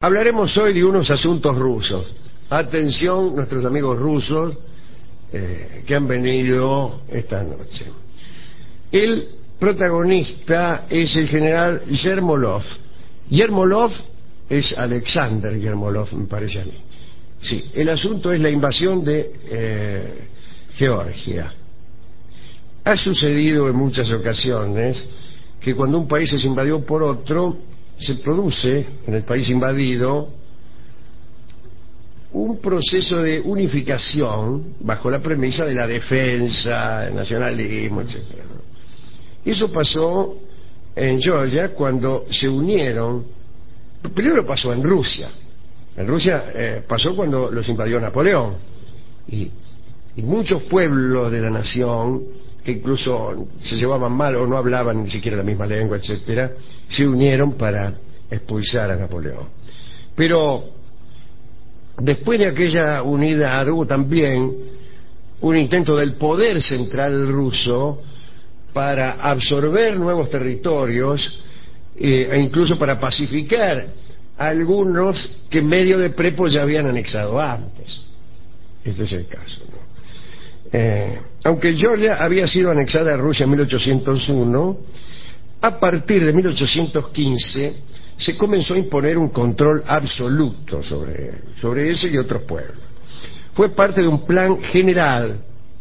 Hablaremos hoy de unos asuntos rusos. Atención, nuestros amigos rusos que han venido esta noche. El protagonista es el general Yermolov. Yermolov es Alexander Yermolov, me parece a mí. Sí, el asunto es la invasión de Georgia. Ha sucedido en muchas ocasiones que cuando un país es invadido por otro, se produce en el país invadido un proceso de unificación bajo la premisa de la defensa, el nacionalismo, etcétera. Eso pasó en Georgia cuando se unieron. Primero pasó en Rusia. En Rusia pasó cuando los invadió Napoleón. Y muchos pueblos de la nación, que incluso se llevaban mal o no hablaban ni siquiera la misma lengua, etcétera, se unieron para expulsar a Napoleón. Pero después de aquella unidad hubo también un intento del poder central ruso para absorber nuevos territorios e incluso para pacificar a algunos que en medio de prepo ya habían anexado antes. Este es el caso, ¿no? Aunque Georgia había sido anexada a Rusia en 1801, a partir de 1815 se comenzó a imponer un control absoluto sobre ese y otros pueblos. Fue parte de un plan general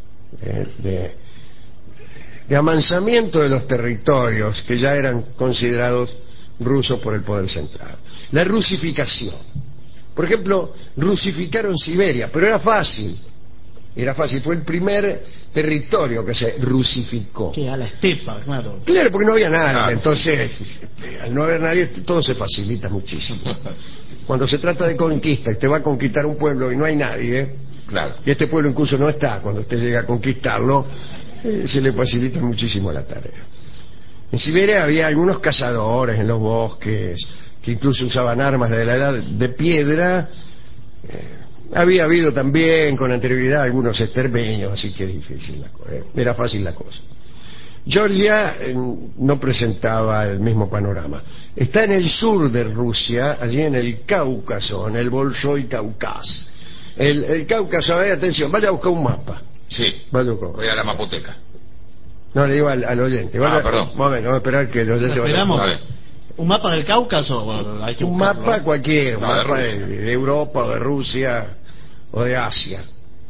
de amansamiento de los territorios que ya eran considerados rusos por el poder central. La rusificación. Por ejemplo, rusificaron Siberia, pero era fácil, fue el primer territorio que se rusificó. Que a la estepa, claro. Claro, porque no había nadie, entonces, al no haber nadie, todo se facilita muchísimo. Cuando se trata de conquista, usted va a conquistar un pueblo y no hay nadie, claro, y este pueblo incluso no está, cuando usted llega a conquistarlo, se le facilita muchísimo la tarea. En Siberia había algunos cazadores en los bosques, que incluso usaban armas de la edad de piedra. Había habido también con anterioridad algunos exterminios, así que difícil era fácil la cosa. Georgia no presentaba el mismo panorama. Está en el sur de Rusia, allí en el Cáucaso, en el Bolshoi Cáucaso. El Cáucaso, atención, vaya a buscar un mapa. Sí, voy a la mapoteca. No, le digo al oyente. Perdón. Vamos a esperar que el oyente vaya. ¿Un mapa del Cáucaso? Bueno, hay que un buscarlo, mapa cualquiera, un mapa de de Europa o de Rusia o de Asia.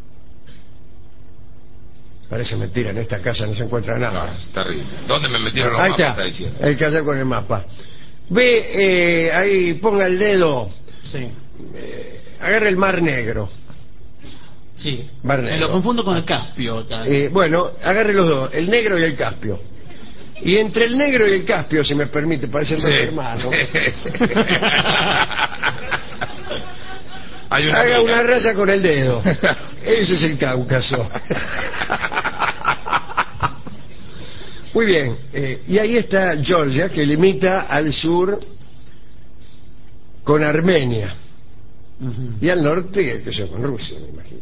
Parece mentira, en esta casa no se encuentra nada. No, es terrible. ¿Dónde me metieron los Ahí mapas? está, Está diciendo. el que haya con el mapa. Ve, ahí ponga el dedo. Sí. Agarre el Mar Negro. Sí. Mar Negro. Me lo confundo con el Caspio. Bueno, agarre los dos, el negro y el Caspio. Y entre el negro y el Caspio, si me permite, parecen dos hermanos. Haga una raya con el dedo. Ese es el Cáucaso. Muy bien. Y ahí está Georgia, que limita al sur con Armenia. Y al norte, que sea con Rusia, me imagino.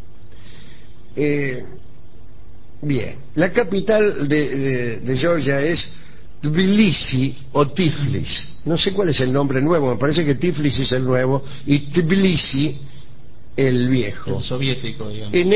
Bien, la capital de Georgia es Tbilisi o Tiflis. No sé cuál es el nombre nuevo, me parece que Tiflis es el nuevo y Tbilisi el viejo. El soviético, digamos. En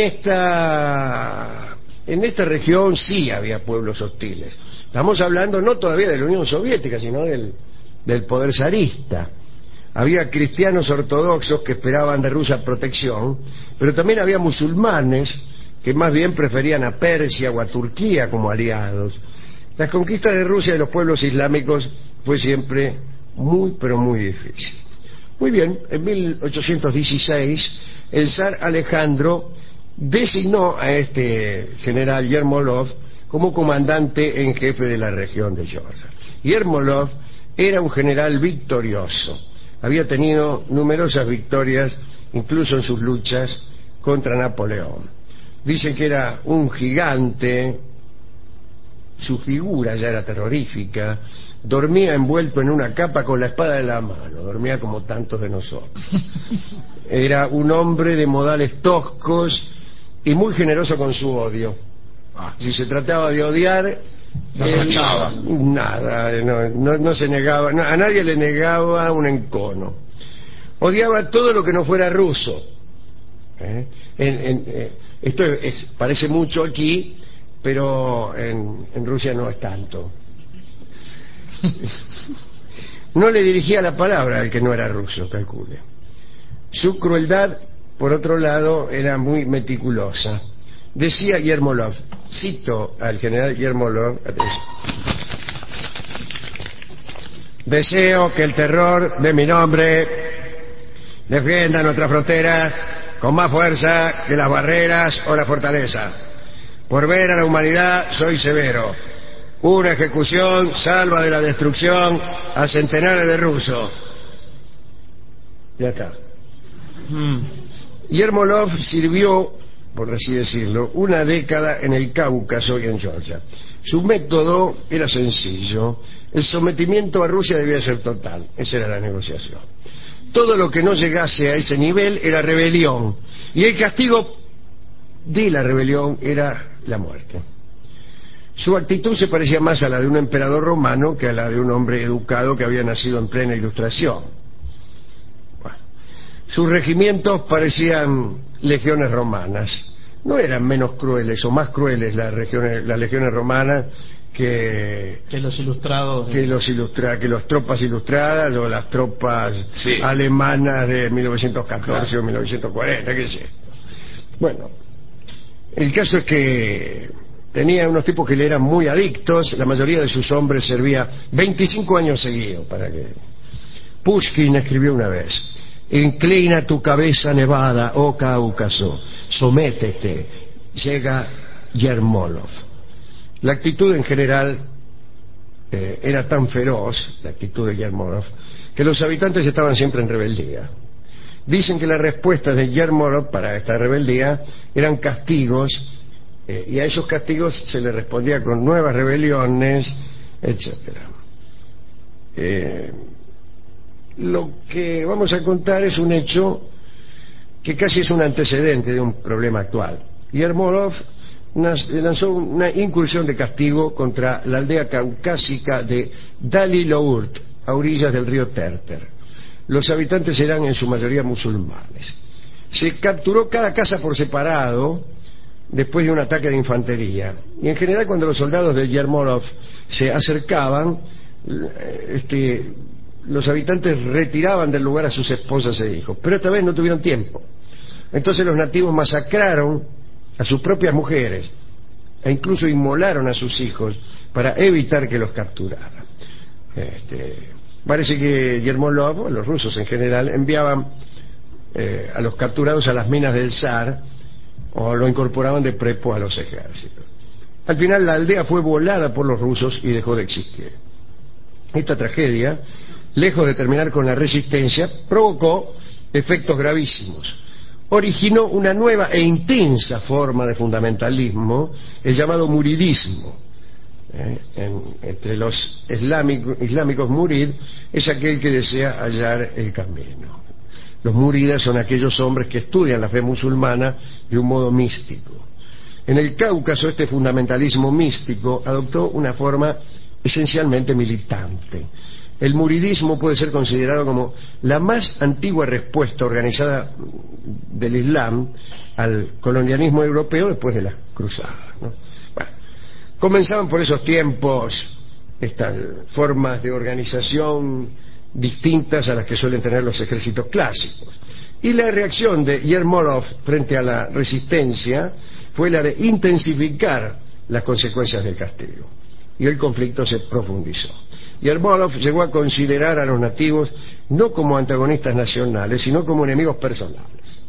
esta región sí había pueblos hostiles. Estamos hablando no todavía de la Unión Soviética, sino del poder zarista. Había cristianos ortodoxos que esperaban de Rusia protección, pero también había musulmanes que más bien preferían a Persia o a Turquía como aliados. La conquista de Rusia de los pueblos islámicos fue siempre muy, pero muy difícil. Muy bien, en 1816 el zar Alejandro designó a este general Yermolov como comandante en jefe de la región de Georgia. Yermolov era un general victorioso. Había tenido numerosas victorias, incluso en sus luchas contra Napoleón. Dicen que era un gigante, su figura ya era terrorífica, dormía envuelto en una capa con la espada en la mano, dormía como tantos de nosotros. Era un hombre de modales toscos y muy generoso con su odio. Si se trataba de odiar, nada, no se negaba, a nadie le negaba un encono. odiaba todo lo que no fuera ruso. Esto parece mucho aquí, pero en Rusia no es tanto. No le dirigía la palabra al que no era ruso, calcule. Su crueldad, por otro lado, era muy meticulosa. Decía Yermolov, cito al general Yermolov, atención: deseo que el terror de mi nombre defienda nuestra frontera con más fuerza que las barreras o la fortaleza. Por ver a la humanidad soy severo. Una ejecución salva de la destrucción a centenares de rusos. Ya está. Yermolov sirvió, por así decirlo, una década en el Cáucaso y en Georgia. Su método era sencillo. El sometimiento a Rusia debía ser total. Esa era la negociación. Todo lo que no llegase a ese nivel era rebelión, y el castigo de la rebelión era la muerte. Su actitud se parecía más a la de un emperador romano que a la de un hombre educado que había nacido en plena Ilustración. Bueno, sus regimientos parecían legiones romanas. No eran menos crueles o más crueles las legiones romanas que los ilustrados, que las tropas ilustradas o las tropas alemanas de 1914 o 1940, qué sé. Bueno, el caso es que tenía unos tipos que le eran muy adictos. La mayoría de sus hombres servía 25 años seguidos para que... Pushkin escribió una vez: inclina tu cabeza nevada, oh Cáucaso, sométete. Llega Yermolov. La actitud en general era tan feroz, la actitud de Yermolov, que los habitantes estaban siempre en rebeldía. Dicen que las respuestas de Yermolov para esta rebeldía eran castigos, y a esos castigos se le respondía con nuevas rebeliones, etcétera. Lo que vamos a contar es un hecho que casi es un antecedente de un problema actual. Yermolov lanzó una incursión de castigo contra la aldea caucásica de Dalilourt, a orillas del río Terter. Los habitantes eran en su mayoría musulmanes. Se capturó cada casa por separado después de un ataque de infantería, y en general cuando los soldados de Yermolov se acercaban, los habitantes retiraban del lugar a sus esposas e hijos, pero esta vez no tuvieron tiempo. Entonces los nativos masacraron a sus propias mujeres e incluso inmolaron a sus hijos para evitar que los capturaran. Parece que Yermolov, los rusos en general, enviaban a los capturados a las minas del zar o lo incorporaban de prepo a los ejércitos. Al final la aldea fue volada por los rusos y dejó de existir. Esta tragedia, lejos de terminar con la resistencia, provocó efectos gravísimos. Originó una nueva e intensa forma de fundamentalismo, el llamado muridismo. Entre los islámicos, murid es aquel que desea hallar el camino. Los muridas son aquellos hombres que estudian la fe musulmana de un modo místico. En el Cáucaso, este fundamentalismo místico adoptó una forma esencialmente militante. El muridismo puede ser considerado como la más antigua respuesta organizada del Islam al colonialismo europeo después de las cruzadas, ¿no? Bueno, comenzaban por esos tiempos estas formas de organización distintas a las que suelen tener los ejércitos clásicos. Y la reacción de Yermolov frente a la resistencia fue la de intensificar las consecuencias del castigo. Y el conflicto se profundizó. Yermolov llegó a considerar a los nativos no como antagonistas nacionales, sino como enemigos personales.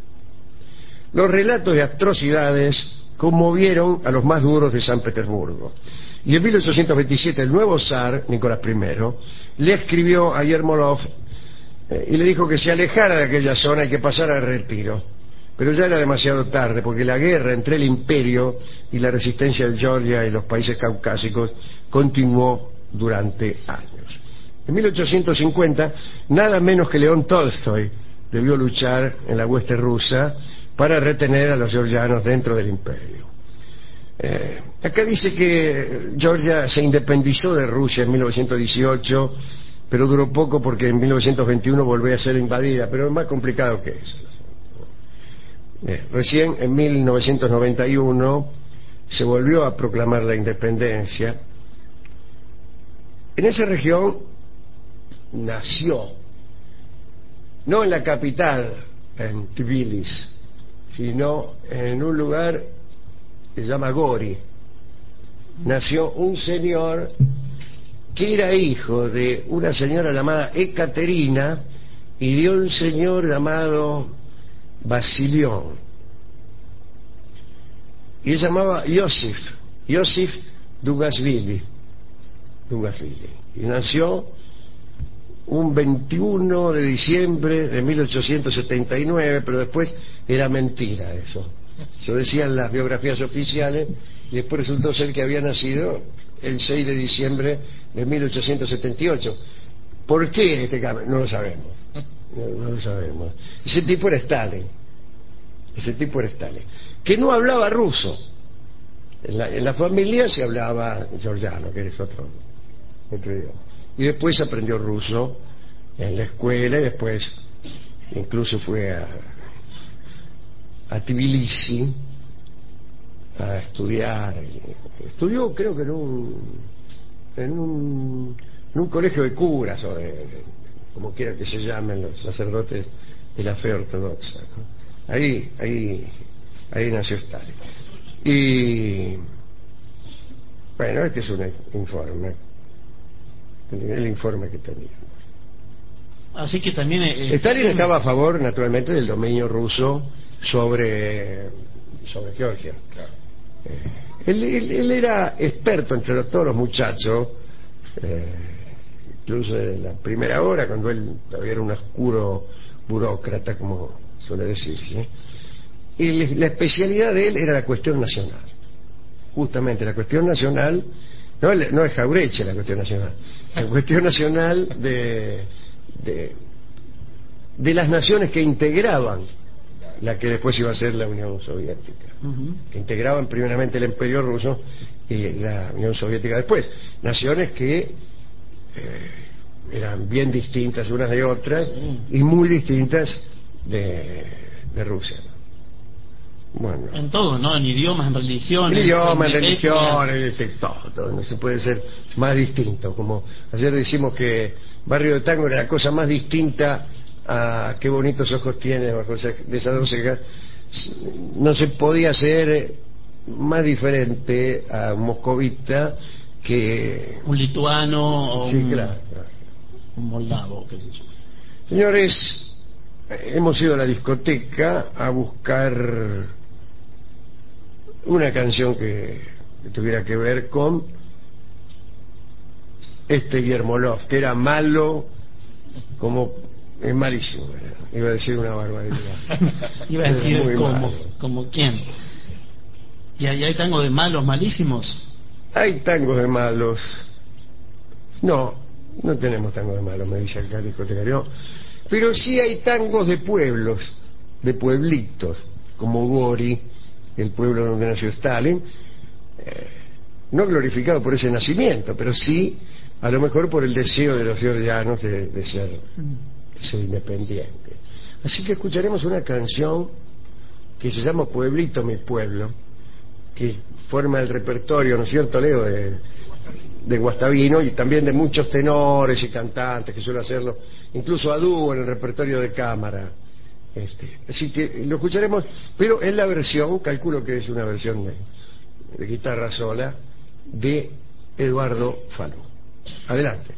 Los relatos de atrocidades conmovieron a los más duros de San Petersburgo. Y en 1827 el nuevo zar, Nicolás I, le escribió a Yermolov y le dijo que se alejara de aquella zona y que pasara al retiro. Pero ya era demasiado tarde, porque la guerra entre el imperio y la resistencia de Georgia y los países caucásicos continuó durante años. En 1850, nada menos que León Tolstoy debió luchar en la hueste rusa para retener a los georgianos dentro del imperio. Acá dice que Georgia se independizó de Rusia en 1918, pero duró poco porque en 1921 volvió a ser invadida, pero es más complicado que eso. Recién en 1991 se volvió a proclamar la independencia. En esa región nació, no en la capital, en Tbilisi, sino en un lugar que se llama Gori. Nació un señor que era hijo de una señora llamada Ekaterina y de un señor llamado Basilión, y se llamaba Yosif Dugashvili, y nació un 21 de diciembre de 1879, pero después era mentira eso. Eso decían las biografías oficiales, y después resultó ser que había nacido el 6 de diciembre de 1878. ¿Por qué este cambio? No lo sabemos. No lo sabemos. Ese tipo era Stalin. Que no hablaba ruso. En la familia se hablaba georgiano, que es otro idioma. Y después aprendió ruso en la escuela, y después incluso fue a Tbilisi a estudiar. Estudió, creo que en un colegio de curas, o como quiera que se llamen los sacerdotes de la fe ortodoxa, ¿no? Ahí nació Stalin. Y bueno, este es un informe, el informe que teníamos. Así que también Stalin estaba a favor, naturalmente, del dominio ruso sobre Georgia. Claro. Él era experto entre todos los muchachos, incluso en la primera hora, cuando él todavía era un oscuro burócrata, como suele decirse. Y la especialidad de él era la cuestión nacional. Justamente la cuestión nacional, no es Jaureche la cuestión nacional, la cuestión nacional de las naciones que integraban la que después iba a ser la Unión Soviética, que integraban primeramente el Imperio Ruso y la Unión Soviética después. Naciones que eran bien distintas unas de otras y muy distintas de Rusia. Bueno, en todo, ¿no? En idiomas, en religiones. En religiones, todo. No se puede ser más distinto. Como ayer decimos que Barrio de Tango era la cosa más distinta a Qué bonitos ojos tiene bajo de esas dos cejas. No se podía ser más diferente a un moscovita que un lituano o sí, claro. un moldavo, qué sé yo. Señores, hemos ido a la discoteca a buscar una canción que tuviera que ver con Yermolov, que era malo, como es malísimo, iba a decir una barbaridad. Iba a decir como como quién. ¿Y ahí hay tango de malos malísimos? Hay tangos de malos. No tenemos tangos de malos, me dice acá el discotecario. Pero sí hay tangos de pueblos, de pueblitos, como Gori, el pueblo donde nació Stalin, no glorificado por ese nacimiento, pero sí a lo mejor por el deseo de los georgianos de ser independientes. Así que escucharemos una canción que se llama Pueblito mi pueblo, que forma el repertorio, ¿no es cierto, Leo?, de Guastavino, y también de muchos tenores y cantantes que suelen hacerlo, incluso a dúo en el repertorio de cámara. Así que lo escucharemos, pero en la versión, calculo que es una versión de guitarra sola, de Eduardo Falú. Adelante.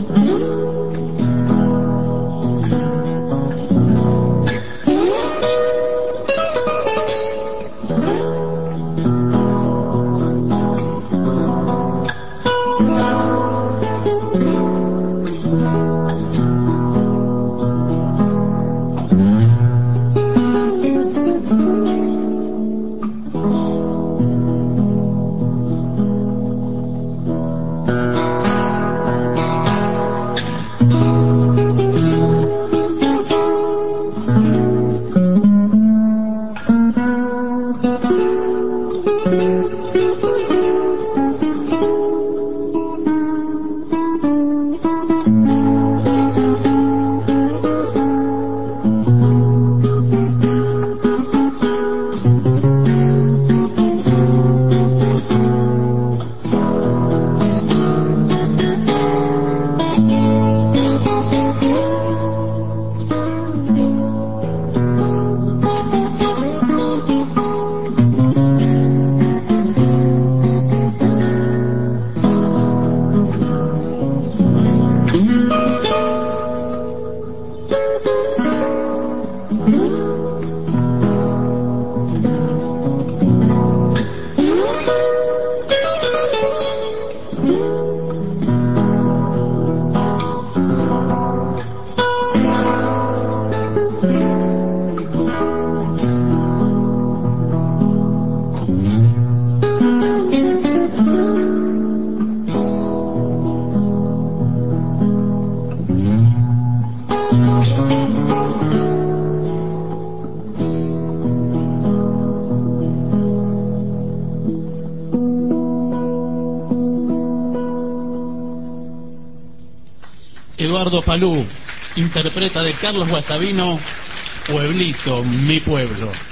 Eduardo Falú interpreta de Carlos Guastavino Pueblito, mi pueblo.